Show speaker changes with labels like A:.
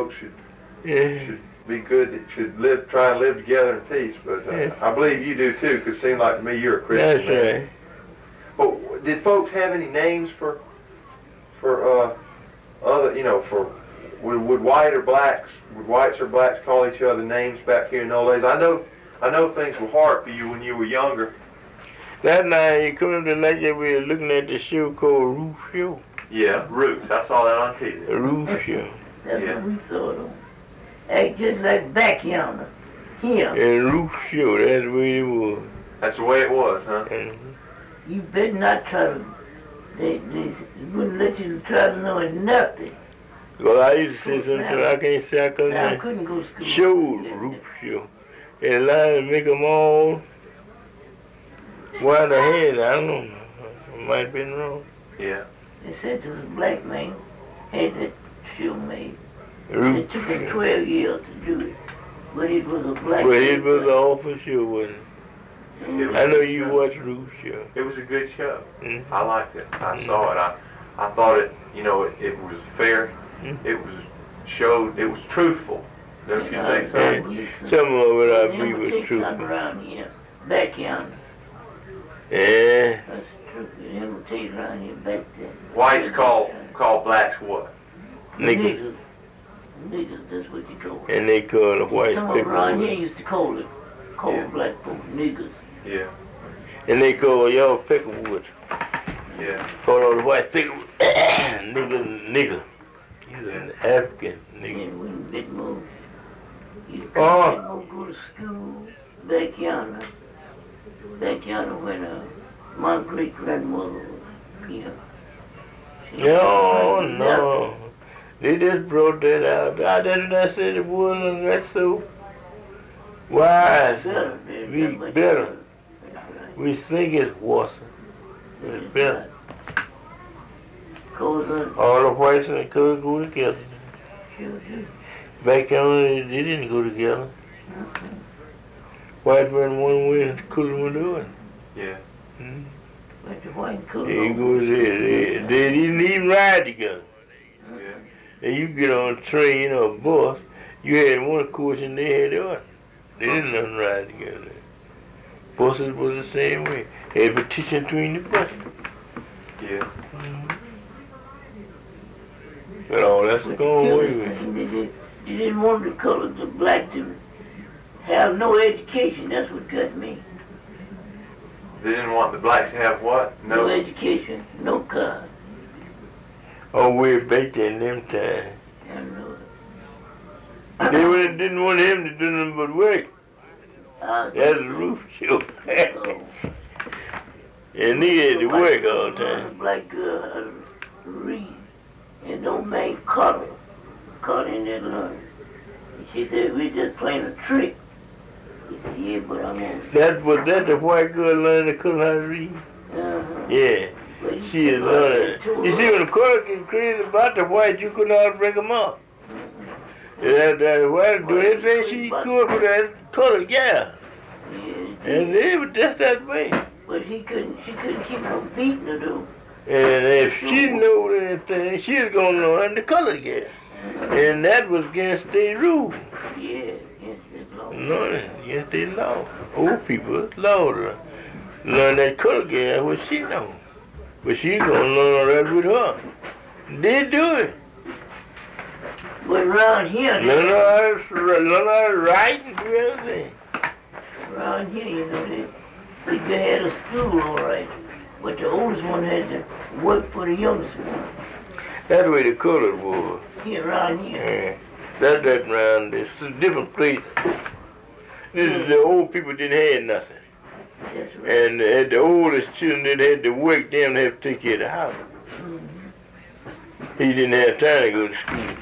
A: folks should be good, should try and live together in peace. But I believe you do too, because it seems like to me you're a Christian.
B: That's right.
A: But did folks have any names for other, would whites or blacks call each other names back here in the old days? I know things were hard for you when you were younger.
B: That night you come up the night that we were looking at the show called Roof Show.
A: Yeah, Roots. I saw that on TV.
B: The Roof Show.
C: That's what we saw them. Act just like back yonder. Here.
B: And Roof Show, that's the way it was.
A: That's the way it was, huh?
C: You better not try to, they wouldn't let you try to know nothing.
B: Well, I used to say something I can't say
C: I couldn't go to school.
B: Show, Roof Show. And line to make them all wind ahead. I don't know. I might have been wrong.
A: Yeah.
C: They said this black man had that show made.
B: Roof
C: It took him 12 years to do it. But it was a black
B: But it was an awful show, wasn't it? I know you watched Roof Show.
A: It was a good show.
B: Mm-hmm.
A: I liked it. I saw it. I thought it, it was fair.
B: Mm-hmm.
A: It was truthful. Don't you think so?
B: Some of it I believe was true.
C: Around here, back yonder.
B: Yeah.
C: That's true. They don't take around here back then.
A: Whites call blacks what?
B: Niggas.
C: Niggas, that's what you call it.
B: And they call the white
C: Some
B: people.
C: around here used to call black folk niggas.
A: Yeah.
B: And they call y'all Picklewood.
A: Yeah.
B: Call all the white Picklewood. nigga. He's an African nigga.
C: And when Big Mo, you go to school back yonder. Back yonder when my great grandmother was here.
B: No. They just brought that out. I didn't say it wasn't that so wise. We better. We think it's worse. It's better. All the whites and the colors go together. Back then they didn't go together. White went one way and the color went the other.
A: Yeah.
B: Mm-hmm.
C: But the white and color.
B: They didn't even ride together.
A: Yeah.
B: And you get on a train or a bus, you had one coach and they had the other. They didn't let them ride together. Buses was the same way. They had partition between the buses.
A: Yeah.
B: Mm-hmm. But all that's going away with.
C: They didn't want the color, the black to have no education. That's what got me.
A: They didn't want the blacks to have what?
C: No education, no car.
B: Oh, way back in them times.
C: I know
B: They didn't want him to do nothing but work. That's the Roof Show. And he had to work all the time.
C: A black girl had to read. And no man caught in that line. And she said, we just playing a trick. He said, yeah, but I'm on.
B: That the white girl learned to couldn't how to read?
C: Uh-huh.
B: Yeah. She is learning. You see, when the color gets crazy about the white, you could not break them up. That white do anything she could for that color, yeah. And they were just that way.
C: But she couldn't keep from beating her, though.
B: And if she knew anything, she was going to learn the color again. And that was against their rule.
C: Yeah, against the law.
B: No, against their law. Old people, law to learn that color again, what she know. But she's going to learn all that with her. They do it.
C: But around here...
B: Learn how to write and do everything.
C: Around here, you know, they had a school, all right. But the oldest one had to work for the youngest one.
B: That's the way the colored was.
C: Here, around here.
B: Yeah. That around this different places. This is the old people didn't have nothing.
C: That's right.
B: And the oldest children that had to work, them had to take care of the house.
C: Mm-hmm.
B: He didn't have time to go to school.